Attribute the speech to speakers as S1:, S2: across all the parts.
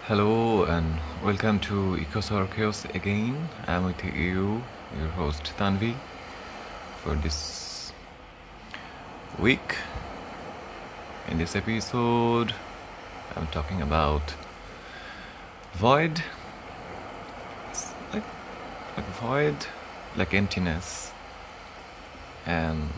S1: Hello and welcome to Ecosarchaeos again. I'm with you, your host Tanvi, for this week. In this episode, I'm talking about void. It's like void, like emptiness, and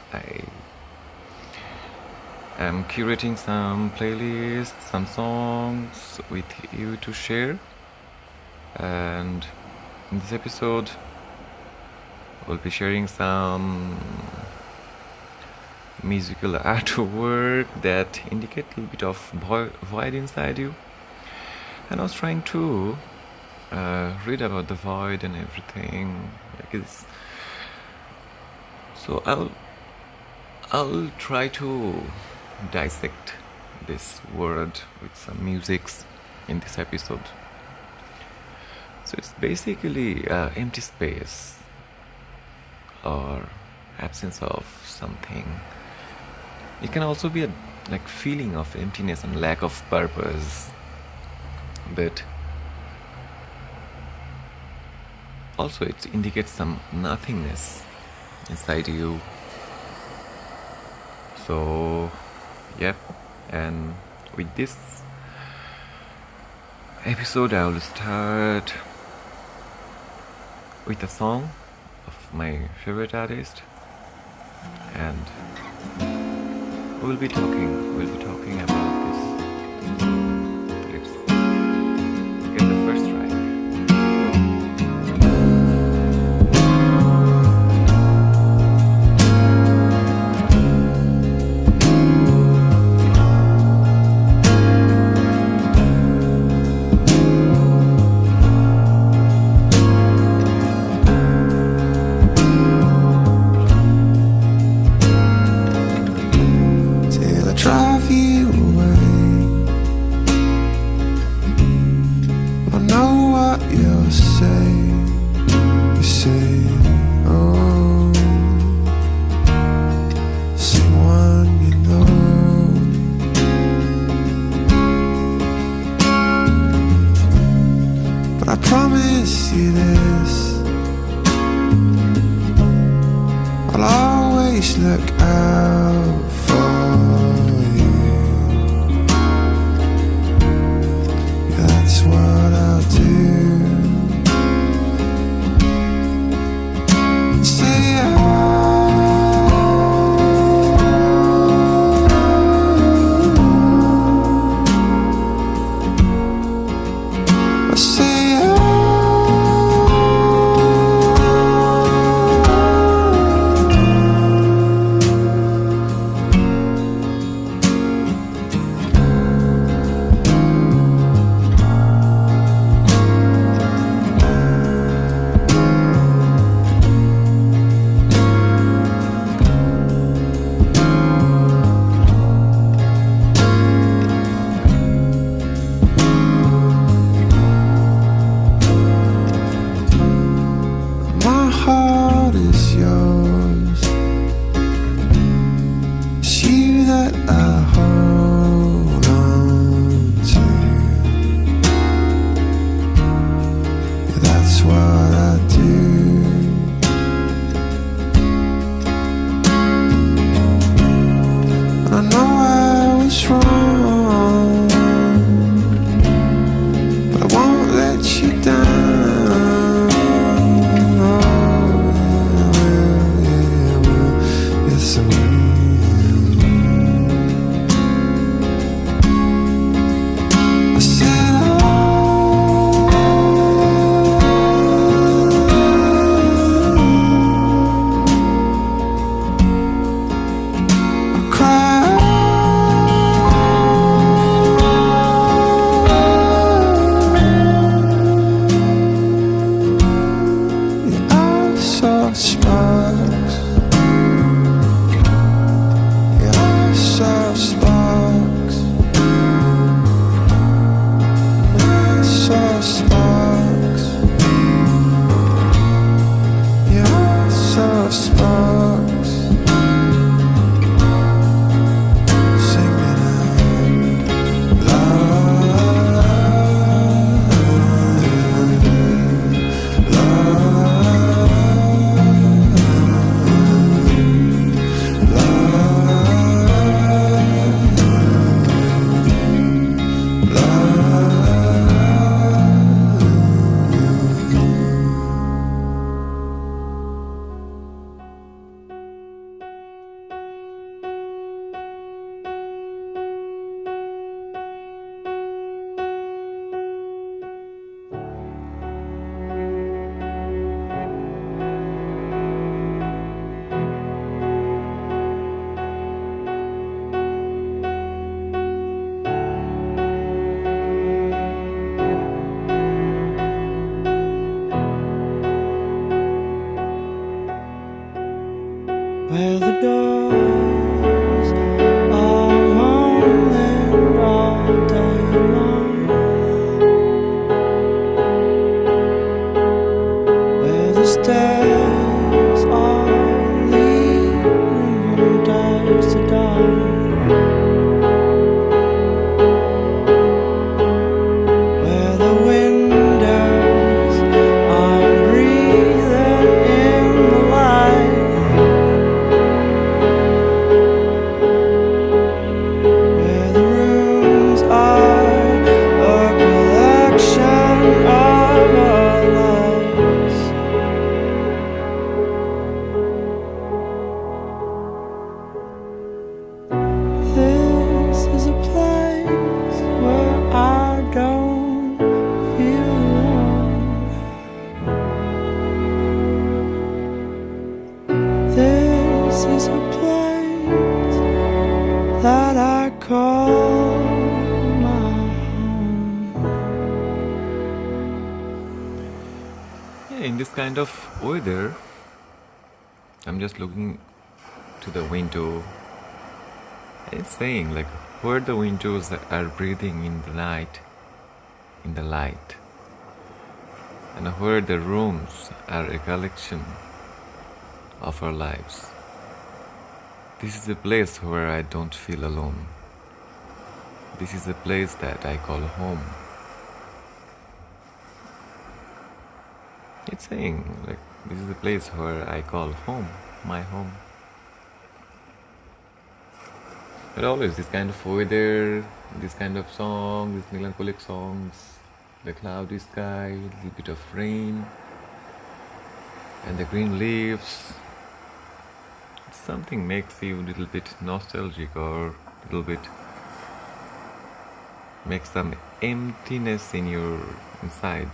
S1: I'm curating some playlists, some songs with you to share. And in this episode, we'll be sharing some musical artwork that indicate a little bit of void inside you. And I was trying to read about the void and everything. So I'll try to dissect this word with some musics in this episode. So it's basically empty space or absence of something. It can also be a feeling of emptiness and lack of purpose, but also it indicates some nothingness inside you. So yep, and with this episode I will start with a song of my favorite artist, and we'll be talking about this. Let's get the first track.
S2: I promise you this, I'll always look out for you. Yeah, that's what I'll do. Say I say my heart is yours. It's you that I hold on to. Yeah, that's what I do. And I know I was wrong, but I won't let you down. that I call my home.
S1: Yeah, in this kind of weather, I'm just looking to the window. It's saying like where the windows are breathing in the light, and where the rooms are a collection of our lives. This is a place where I don't feel alone. This is a place that I call home. It's saying like this is a place where I call home, my home. But always this kind of weather, this kind of song, these melancholic songs, the cloudy sky, a little bit of rain, and the green leaves. Something makes you a little bit nostalgic or a little bit makes some emptiness in your inside.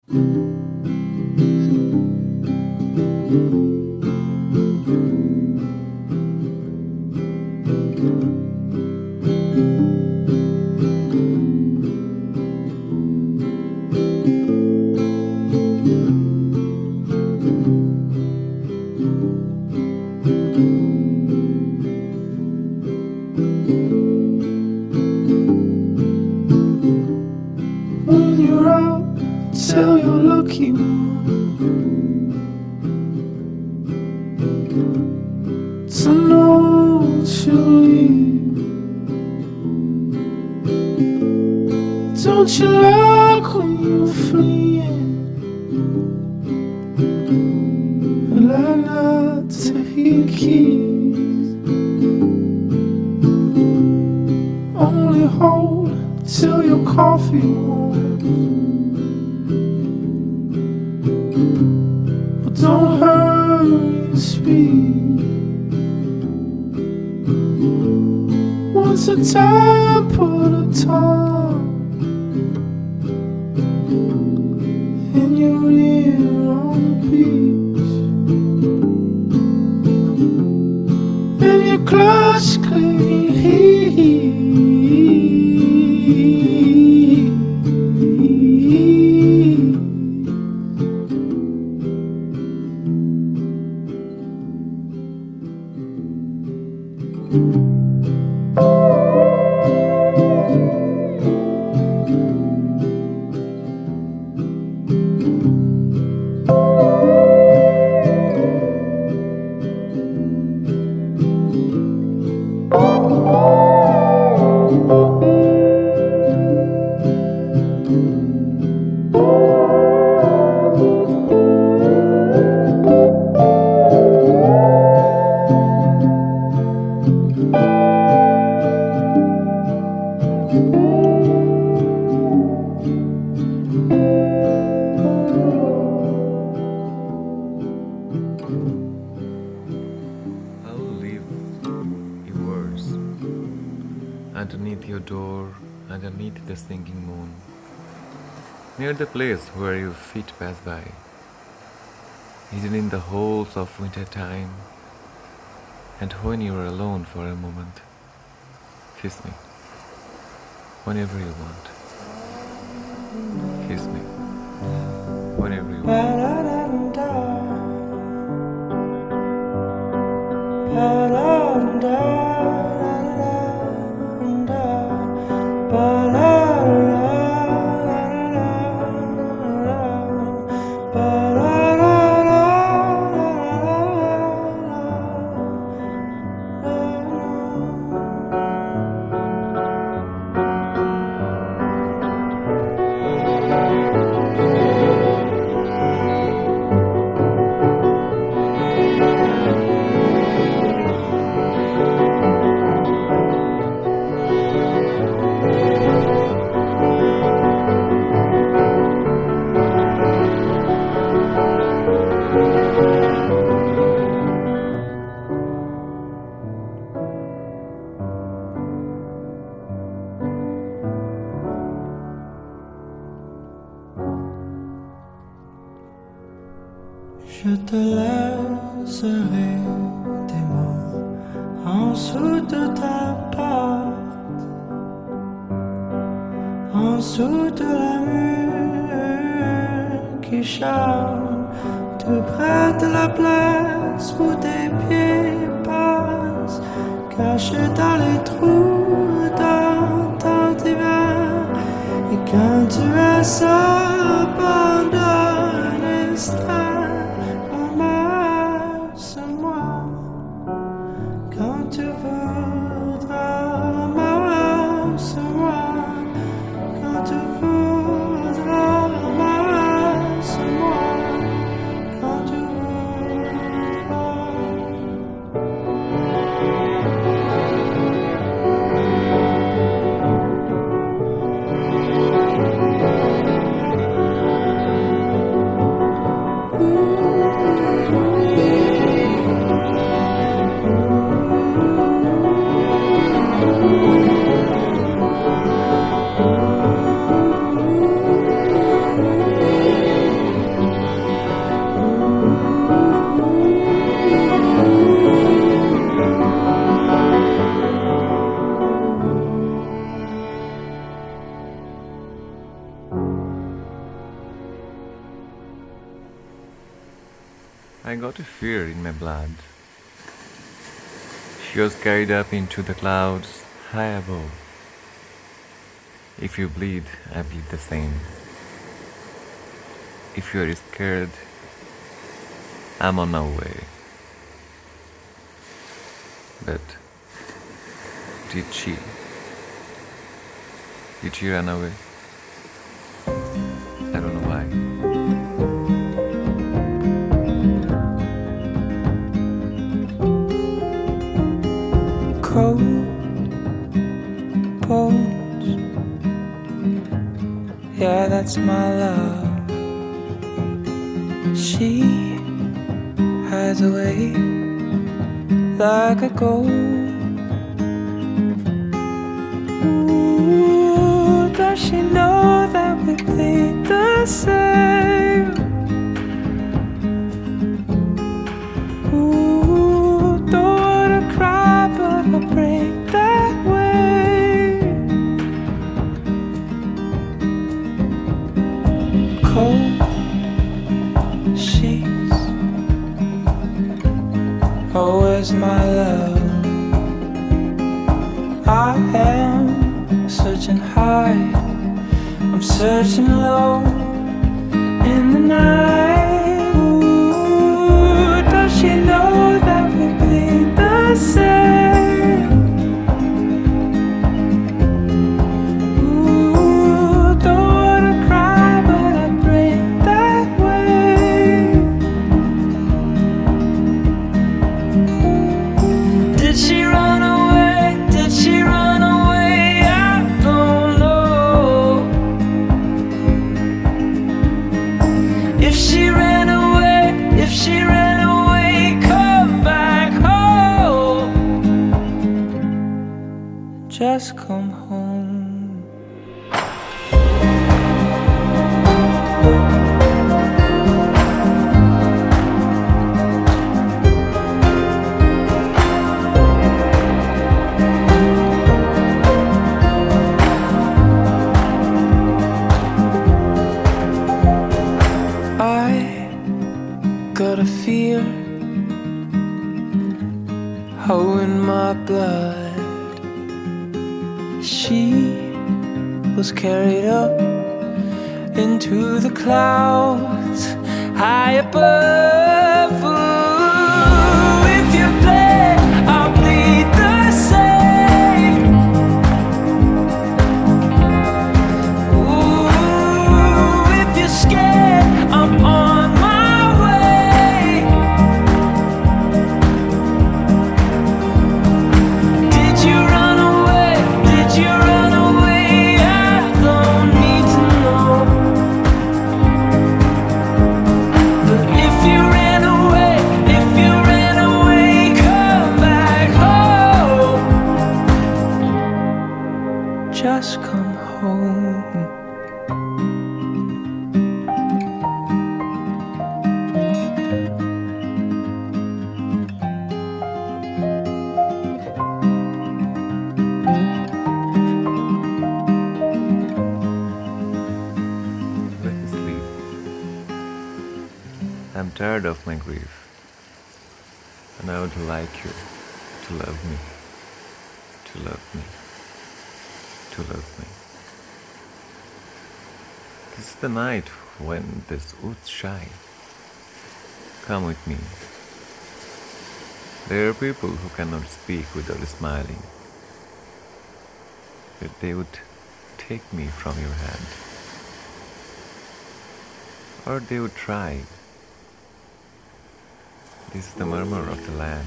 S2: When you're out, tell your lucky one to know she'll leave. Don't you like when you're fleeing? I like not to hear keys. Only hold till your coffee warms, but don't hurry to speed. Once a time, put a time in your ear on the beach, and your clutch clean heat.
S1: Underneath your door, underneath the sinking moon, near the place where your feet pass by, hidden in the holes of winter time, and when you are alone for a moment, kiss me, whenever you want. Kiss me, whenever you want.
S2: Je te laisserai des mots en dessous de ta part. dessous de la mur qui chante tout près de la place où tes pieds passent, cachés dans les trous dans ton hiver. Et quand tu es abandonné, ramasse-moi quand tu voudras, ramasse-moi quand tu voudras, ramasse-moi quand tu voudras.
S1: I got a fear in my blood. She was carried up into the clouds high above. If you bleed, I bleed the same. If you are scared, I'm on my way. But did she? Did she run away? I don't know why.
S2: Cold bones, yeah, that's my love. She hides away like a ghost. Ooh, does she know that we think the same? Ooh, don't wanna cry, but I'll break that way. Cold sheets, oh, where's my love? I am searching high, I'm searching low in the night. Ooh, does she know that we bleed the same? Ooh, don't wanna cry, but I break that way. Did she run away? Did she run away? I don't know. If she ran away, if she ran away, come back home. Just come home. I got a fear, oh, in my blood. She was carried up into the clouds high above. Ooh, if you play, I'll bleed the same. Ooh, if you're scared, I'm on my way. Did you run away? Did you run away? I don't need to know. But if you ran away, if you ran away, come back home. Just come home.
S1: I'm tired of my grief, and I would like you to love me, to love me, to love me. This is the night when this woods shine. Come with me. There are people who cannot speak without smiling, but they would take me from your hand. Or they would try. This is the murmur of the land.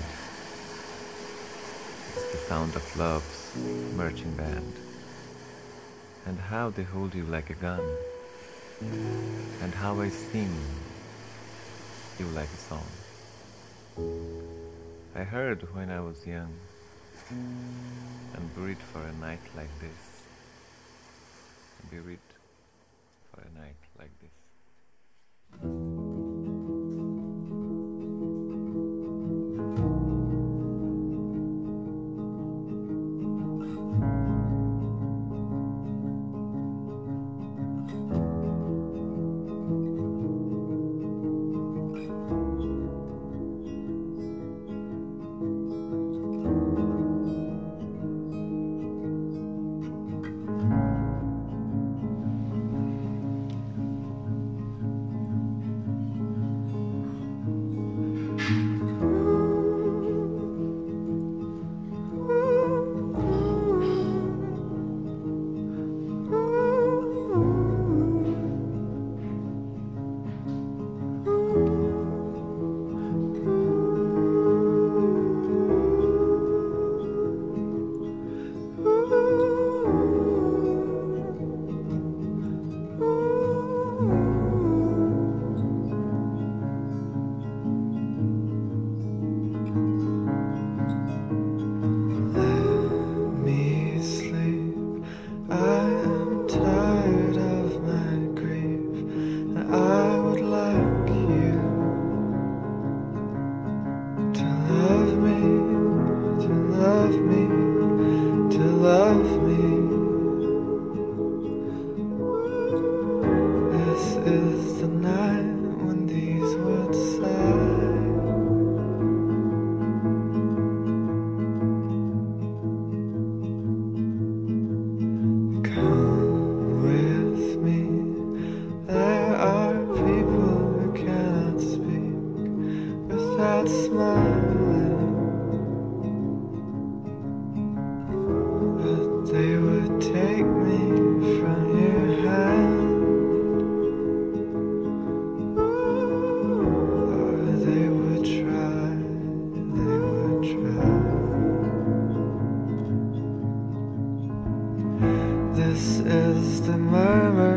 S1: It's the sound of love's marching band. And how they hold you like a gun. And how I sing you like a song. I heard when I was young and buried for a night like this. Buried for a night like this.
S2: This is the murmur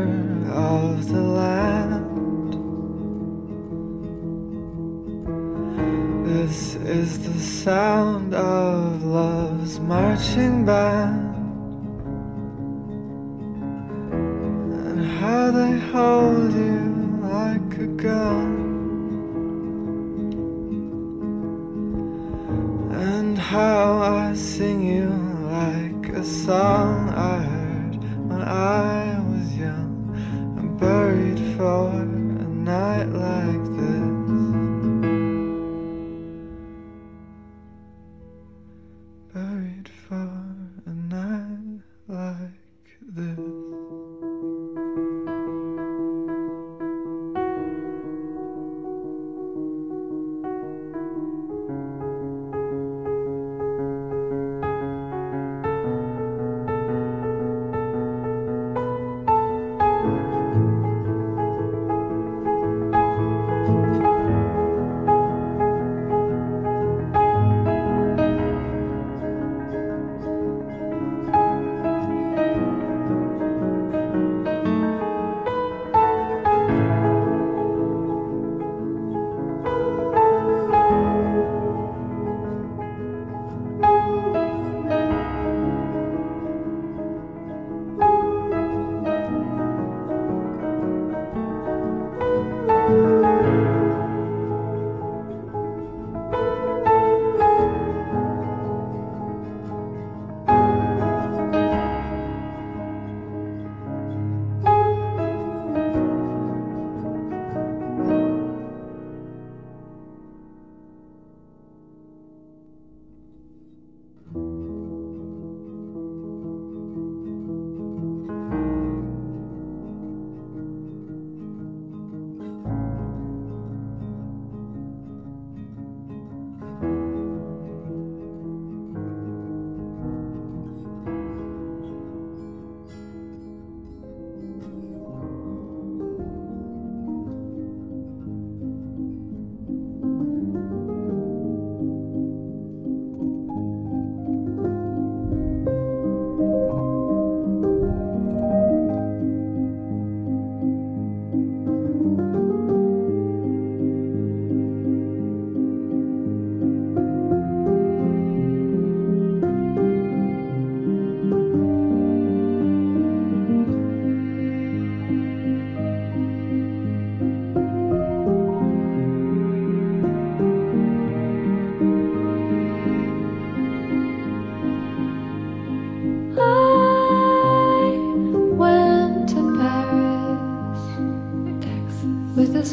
S2: of the land. This is the sound of love's marching band. And how they hold you like a gun. And how I sing you like a song I heard when I was young and buried for a night like this. Buried for a night like this.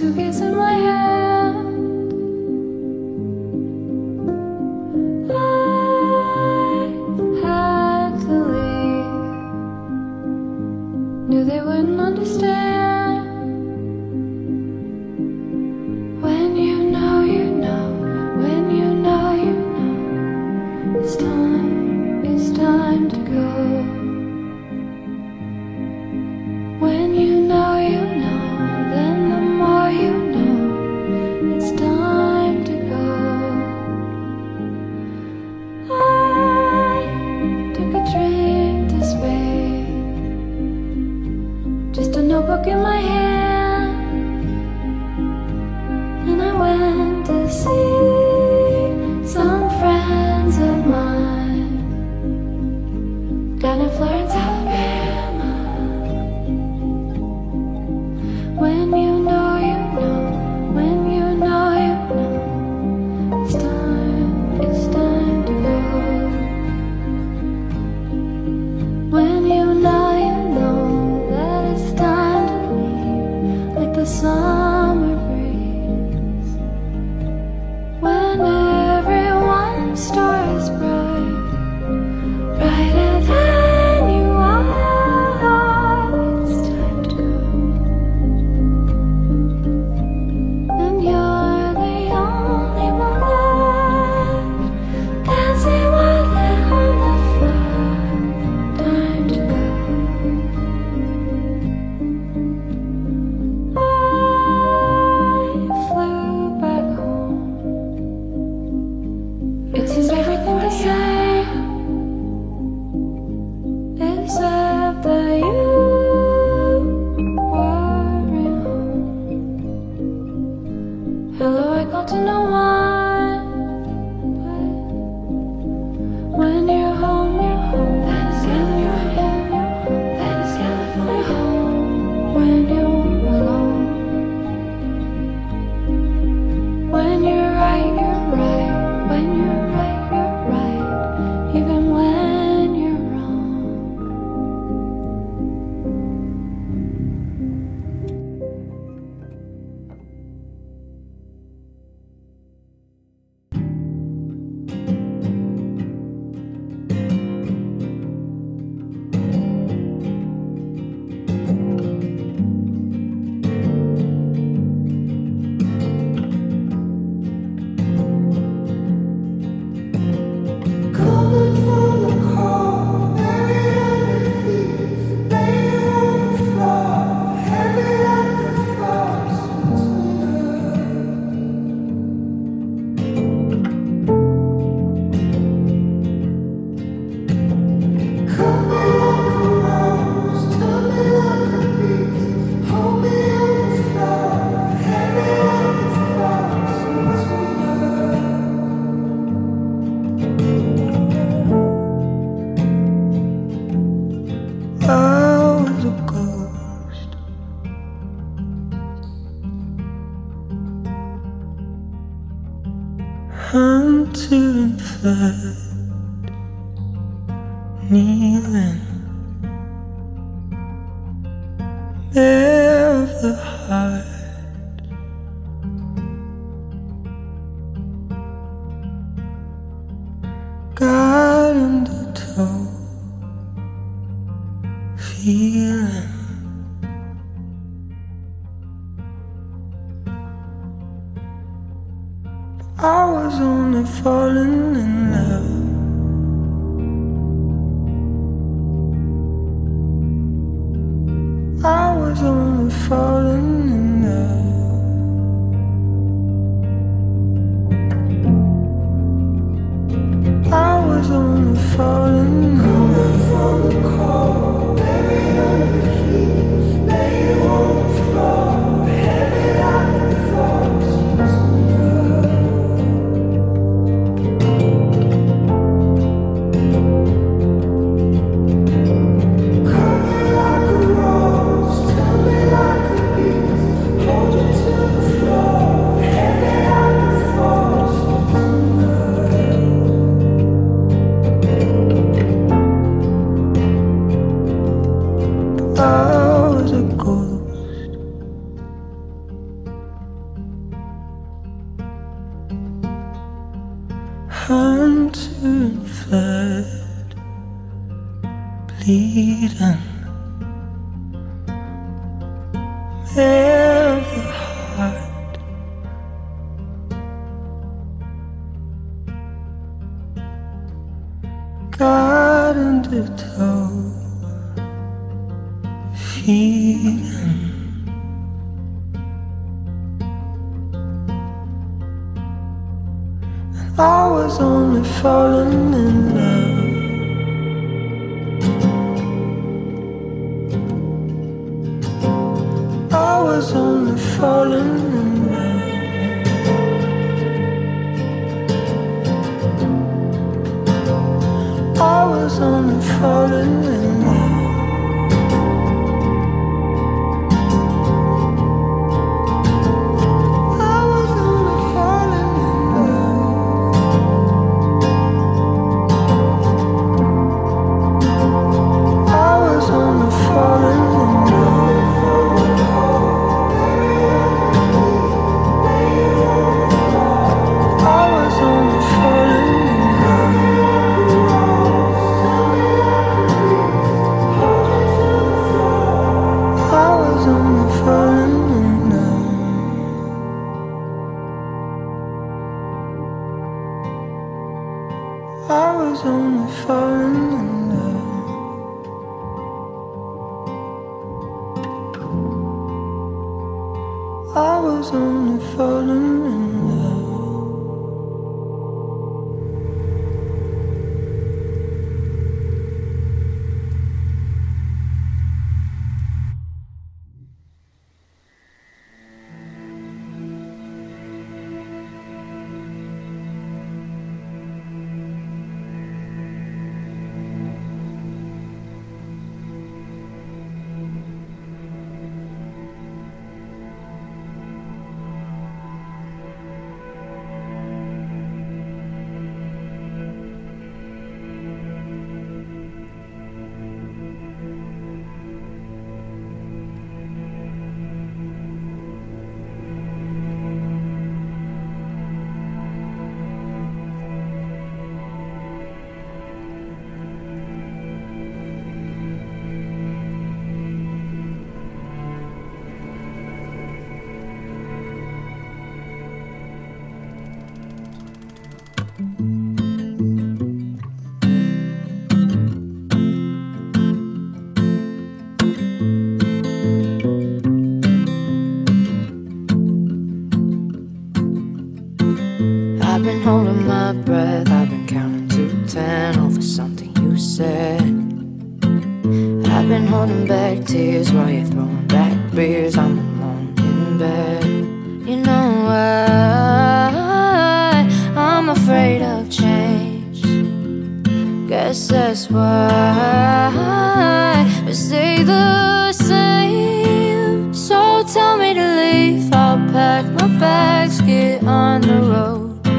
S3: suitcase in my hand. I had to leave. Knew they wouldn't understand. When you know, you know. When you know, you know. It's time to go. When you know, you know. Then the more you know, it's time to go. I took a train to Spain, just a notebook in my hand, and I went to see some friends of mine down in Florence, Alabama. When you know, you know. When you know, you know. It's time to go. When you know, you know that it's time to leave, like the summer breeze. When everyone's star is bright, brighter than you are, it's time to go. And you're the only one left, dancing with it on the floor. Time to go. I flew back home. It seems everything the same, except that you weren't home. Hello, I called to no one, but when you're home, you're home. That is California. That is California. When you're alone. When you're right, you're right. When you're right, you're right. Even when you're wrong.
S2: Coming from the cold, buried underneath, laying on the floor, heavy like the frost Cut me like a rose, tell me like a beast, hold me on the floor, heavy like the frost I was a ghost, hunted and fled, kneeling, bare of the heart, God undertow, feeling. I was only falling in love. I was only falling in love. I was only falling in love. Coming from the cold, buried under the heat, laying on the floor, heavy like the frost. Coming like a rose, tell me like a beast, hold you to the floor, heavy like the frost. I was a ghost, bleeding. Mayor of the heart. God under toe. Feeding. And I was only falling in love. I was only falling in love. I was only falling in love. I was only falling in love. I was only falling in love. I was only falling in love. I was only falling in love.
S4: I've been holding my breath, I've been counting to 10 over something you said. I've been holding back tears while you're throwing back beers. I'm alone in bed. You know why I'm afraid of change. Guess that's why we stay the same. So tell me to leave, I'll pack my bags, get on the road.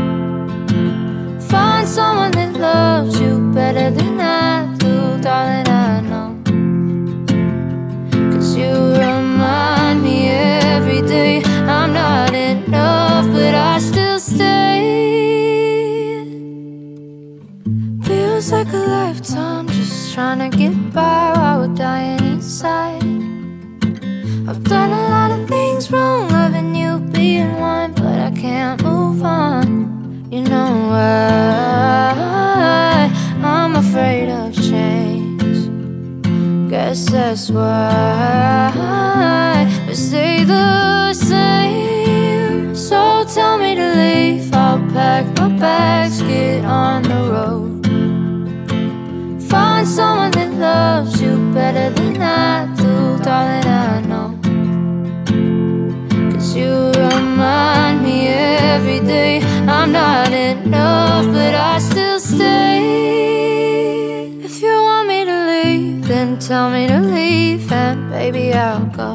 S4: Find someone that loves you better than I do, darling, I know. 'Cause you remind me every day I'm not enough, but I still stay. Feels like a lifetime just trying to get by while we're dying inside. I've done a lot of things wrong, loving you, being one, but I can't move on. You know why I'm afraid of change. Guess that's why we stay the same. So tell me to leave, I'll pack my bags, get on the road. Find someone that loves you better than I do, darling, I know. 'Cause you remind me every day I'm not enough, but I still stay. If you want me to leave, then tell me to leave, and baby I'll go.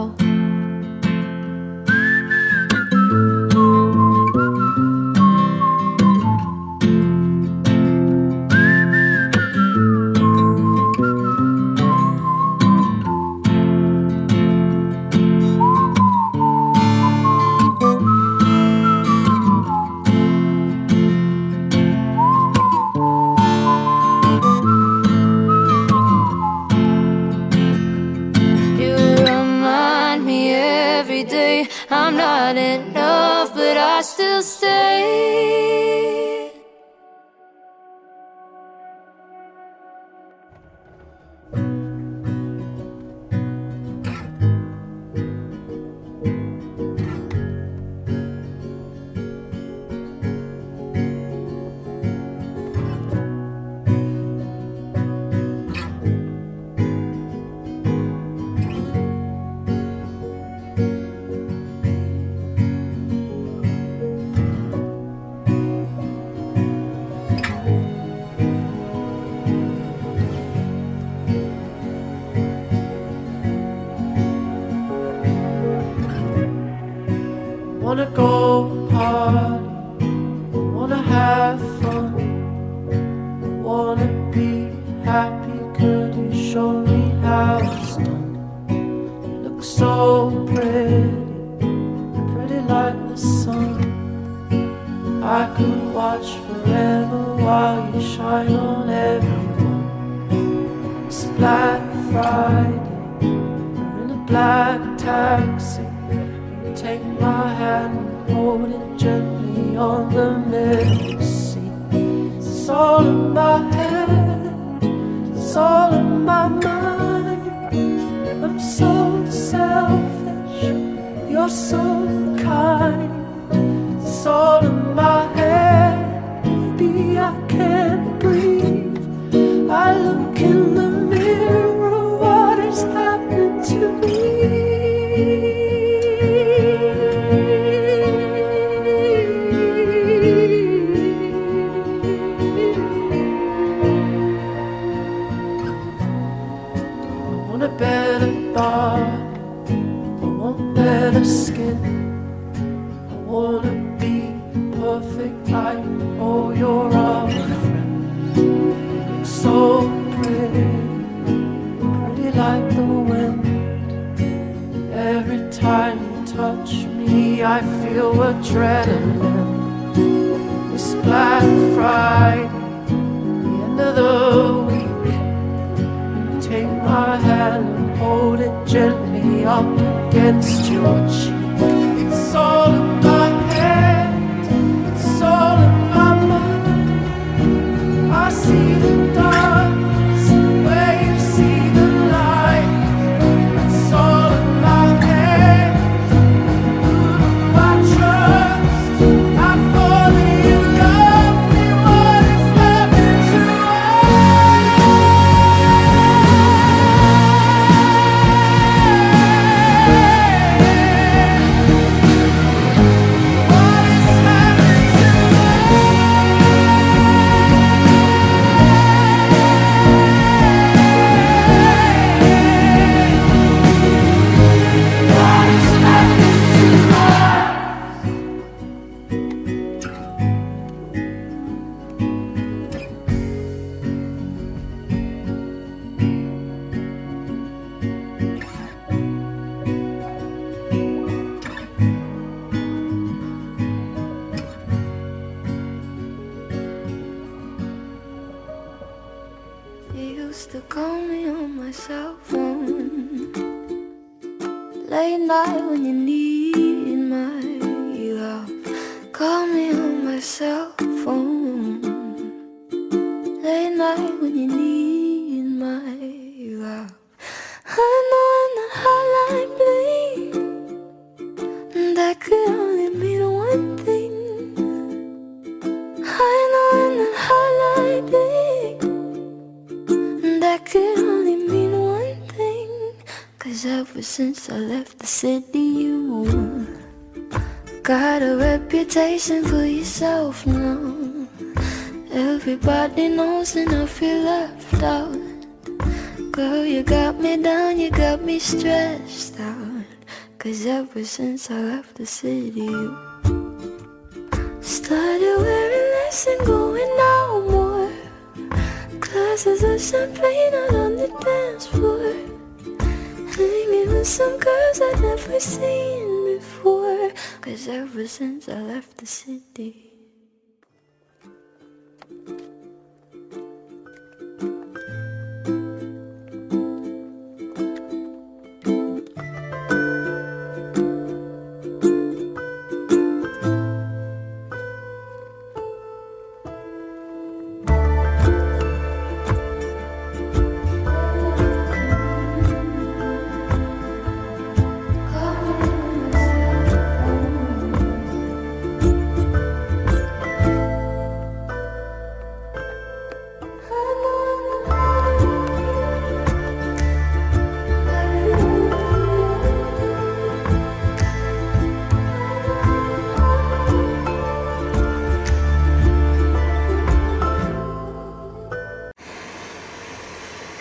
S4: I'm not enough, but I still stay.
S2: Wanna go party, wanna have fun, wanna be happy. Could you show me how it's done? You look so pretty, pretty like the sun. I could watch forever while you shine on everyone. It's Black Friday, we're in a black taxi. Take my hand and hold it gently on the middle seat. It's all in my head, it's all in my mind. I'm so selfish, you're so kind. It's all in my head, baby, I can't breathe. I look in the mirror, what is happening to me? Better body, I want better skin. I wanna be perfect like all your other friends. You look so pretty, pretty like the wind. Every time you touch me, I feel adrenaline. It's Black Friday, the end of the week. Take my hand and hold it gently up against your cheek. It's all in my head, it's all in my mind. I see the darkness where you see the light. It's all in my head. Who do I trust? I fall in love with what is happening to us. You used to call me on my cell phone late night when you need my love. Call me on my cell phone late night when you need my love. I know when that hotline bling, that could only mean one thing. I know when that hotline bling, that could only mean one thing. 'Cause ever since I left the city, you got a reputation for yourself now. Everybody knows and I feel left out. Girl, you got me down, you got me stressed out. 'Cause ever since I left the city, you started wearing less and going out more. Glasses of champagne out on the dance floor, hanging with some girls I'd never seen before. 'Cause ever since I left the city,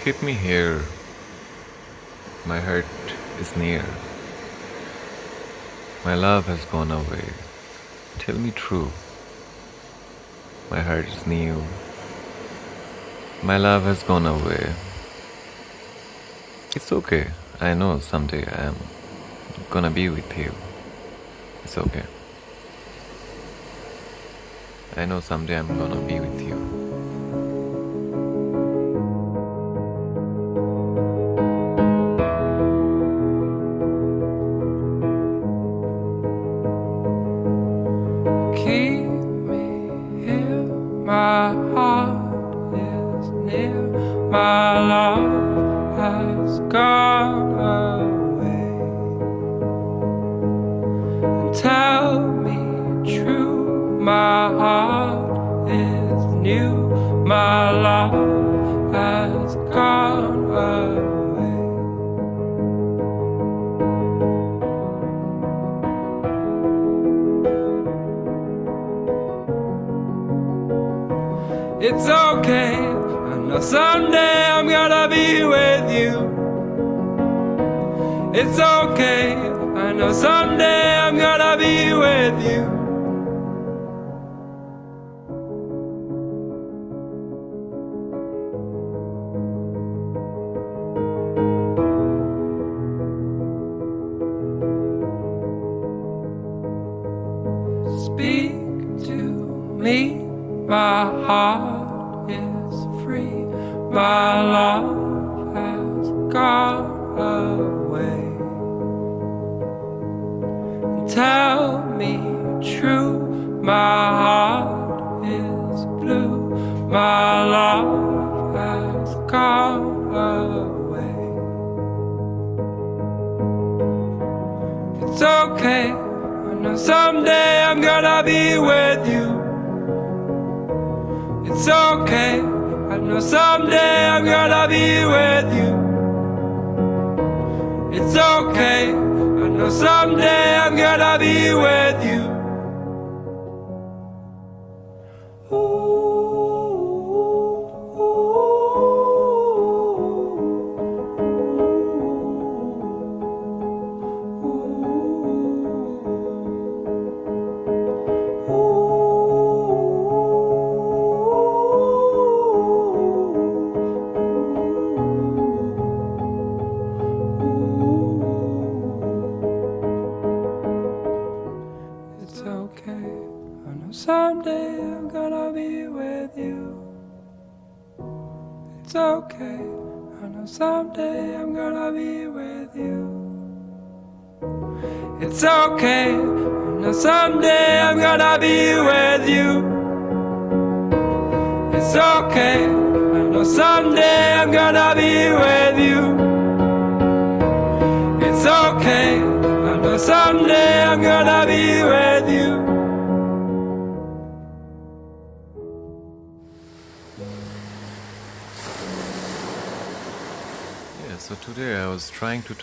S1: keep me here. My heart is near. My love has gone away. Tell me true. My heart is new. My love has gone away. It's okay. I know someday I am gonna be with you. It's okay. I know someday I'm gonna be with you.
S2: Keep me here, my heart is near, my love has gone away. And tell me true, my heart is new, my love has gone away. It's okay, I know someday I'm gonna be with you. It's okay, I know someday I'm gonna be with you. Speak to me, my heart is free, my love has gone away. And tell me true, my heart is blue, my love has gone away. It's okay, I know someday I'm gonna be with you. It's okay, I know someday I'm gonna be with you. It's okay, I know someday I'm gonna be with you. It's okay, I know someday I'm gonna be with you. It's okay, I know someday I'm gonna be with you. It's okay, I know someday I'm gonna be with you. It's okay, I know someday I'm gonna be with you. It's okay, I know someday I'm gonna be with you.
S1: Yeah, so today I was trying to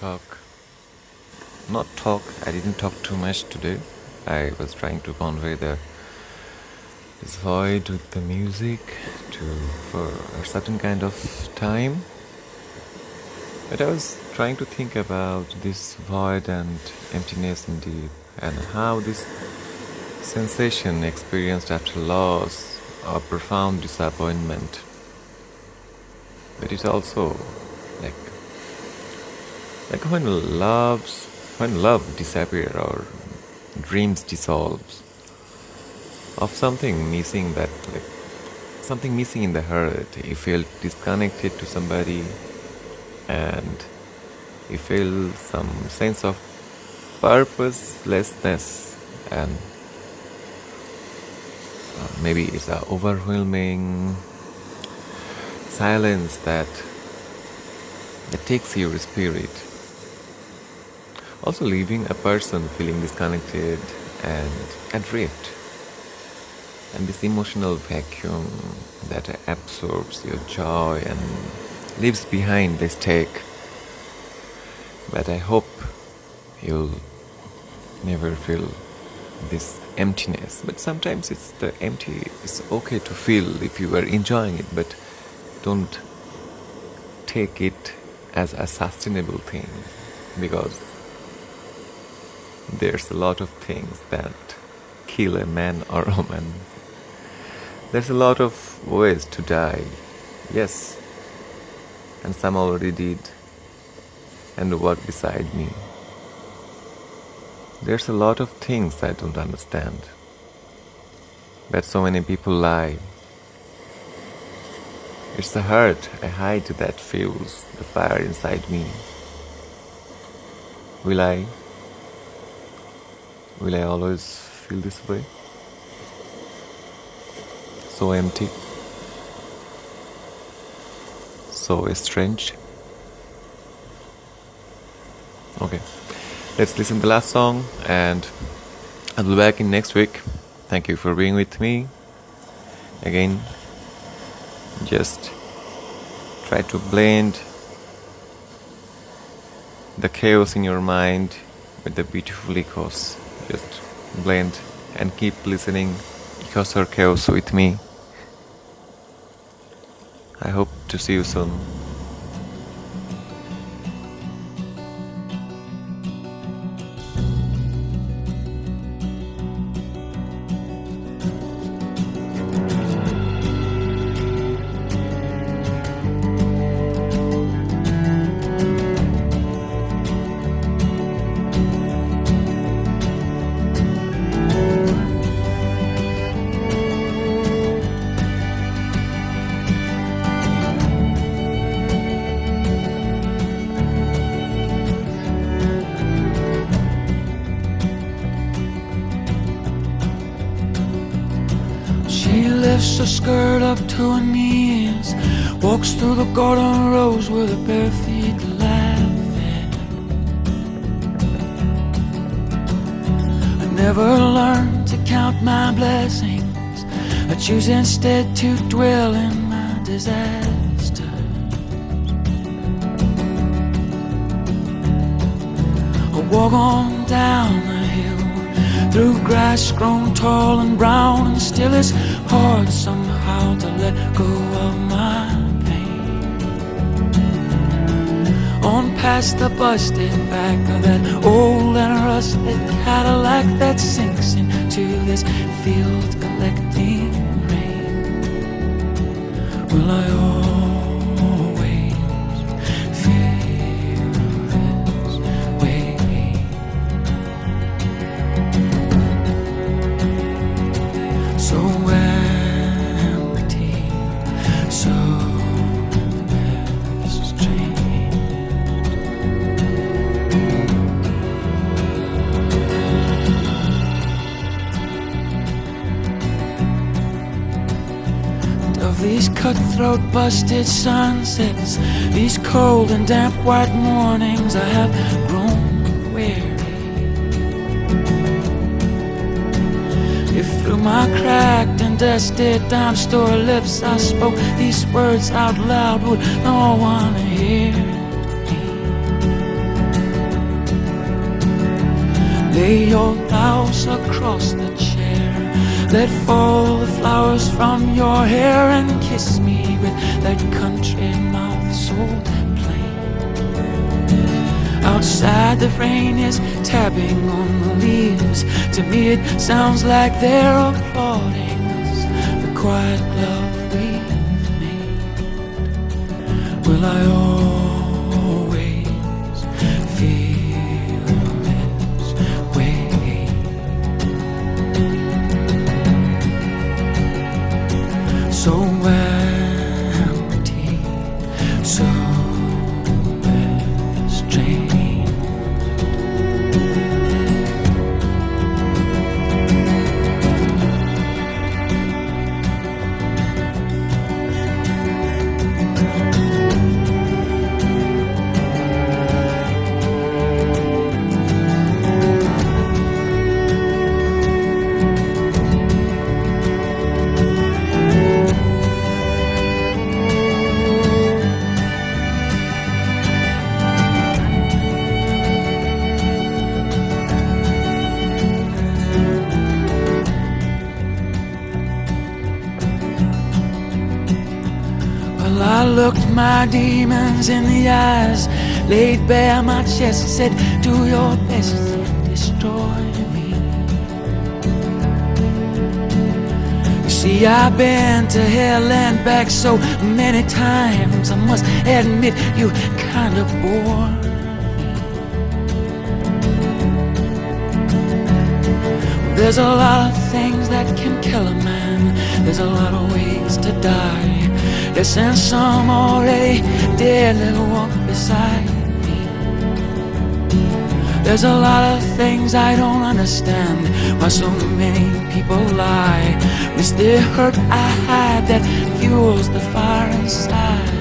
S1: I didn't talk too much today. I was trying to convey this void with the music for a certain kind of time. But I was trying to think about this void and emptiness indeed, and how this sensation experienced after loss or profound disappointment. But it's also like when love disappears or dreams dissolves, of something missing something missing in the heart. You feel disconnected to somebody, and you feel some sense of purposelessness, and maybe it's an overwhelming silence that takes your spirit. Also leaving a person feeling disconnected and adrift, and this emotional vacuum that absorbs your joy and leaves behind the stake. But I hope you'll never feel this emptiness. But sometimes it's okay to feel if you are enjoying it, but don't take it as a sustainable thing, because there's a lot of things that kill a man or a woman. There's a lot of ways to die, yes, and some already did and walked beside me. There's a lot of things I don't understand, but so many people lie. It's the hurt I hide that fuels the fire inside me. Will I always feel this way? So empty, so strange. Okay, let's listen to the last song and I'll be back in next week. Thank you for being with me. Again, just try to blend the chaos in your mind with the beautiful echoes. Just blend and keep listening echoes or chaos with me. I hope to see you soon.
S2: She lifts her skirt up to her knees, walks through the garden rows with her bare feet laughing. I never learned to count my blessings, I choose instead to dwell in my disaster. I walk on down the hill, through grass grown tall and brown, and still it's hard somehow to let go of my pain. On past the busted back of that old and rusted Cadillac that sinks into this field collecting rain. Will I always feel this way? So empty, so strange. And of these cutthroat busted sunsets, these cold and damp white mornings, I have grown weary. If through my cracked and dusted dime store lips I spoke these words out loud, would no one hear me? Lay your blouse across the chair, let fall the flowers from your hair, and kiss me with that country mouth so plain. Outside the rain is tapping on the leaves. To me it sounds like they're applauding us, the quiet love we've made. Will I always feel this way? So empty, so strange. looked my demons in the eyes, laid bare my chest, said, do your best and destroy me. You see, I've been to hell and back so many times, I must admit you kinda bore. There's a lot of things that can kill a man, there's a lot of ways to die. Yes, and some already dead little walk beside me. There's a lot of things I don't understand, why so many people lie. It's the hurt I hide that fuels the fire inside.